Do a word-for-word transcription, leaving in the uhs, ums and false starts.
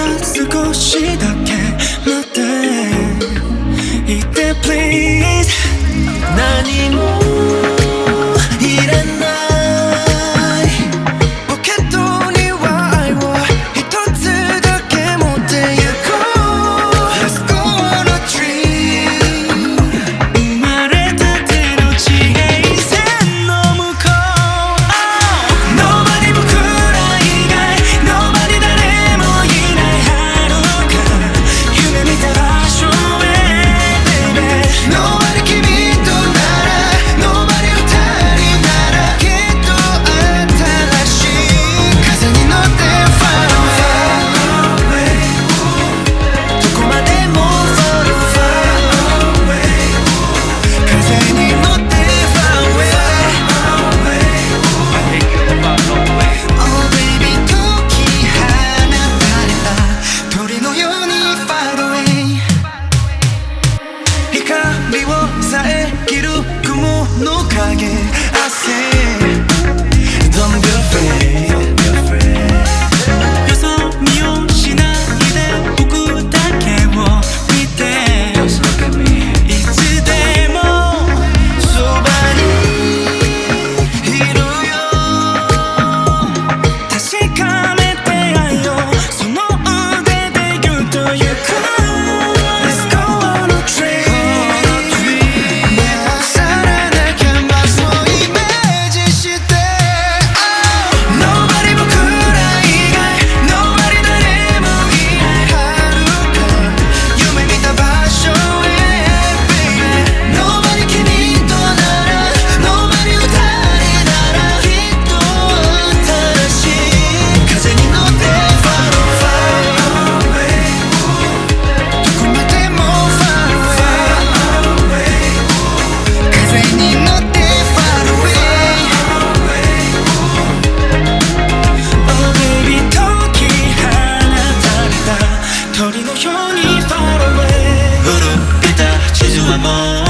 少しだけ待っていて Please 何もいらないポケットには愛を一つだけ持ってゆこう Let's go on a trip 生まれたての地平線の向こう Nobody 僕ら以外 Nobody 誰もいない遥か夢見た場所へ Baby Nobody 君となら Nobody 二人ならきっと新しい風に乗って Far away どこまでも Far away 風に乗って Far away Oh baby 解き放たれた鳥のように Far away 光を遮る雲の影 I say Don't be afraidよそ見をしないで僕だけを見ていつでもそばにいるよ確かめて愛をその腕でぎゅっとゆく Let's go on a trip さらなキャンバスをイメージして Nobody 僕ら以外 Nobody 誰もいない遥か夢見た場所へ Baby Nobody 君となら Nobody 二人ならきっと新しい風に乗って Far away どこまでも Far away 風に乗って Far away Oh baby 解き放たれた鳥のように Far away 古びた地図はもう